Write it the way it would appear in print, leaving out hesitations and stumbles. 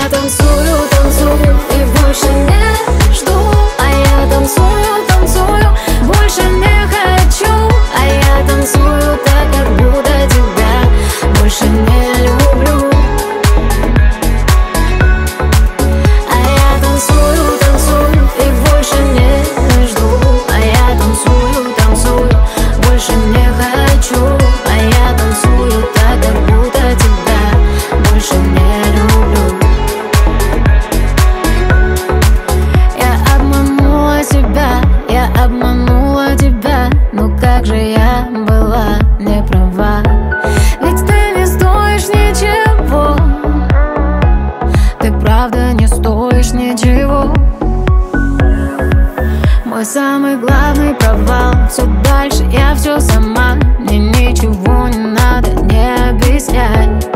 я танцую, танцую и больше не жду. А я танцую, танцую, больше не хочу. А я танцую так, как будто тебя больше не люблю. А я танцую, танцую и больше не жду. А я танцую, танцую, больше не хочу. А я танцую так, как будто тебя больше не люблю. Я обманула себя, я обманула тебя. Ну как же я была не права? Ведь ты не стоишь ничего. Ты правда не стоишь ничего. Мой самый главный провал. Все дальше я все сама. Мне ничего не надо, не объясняй.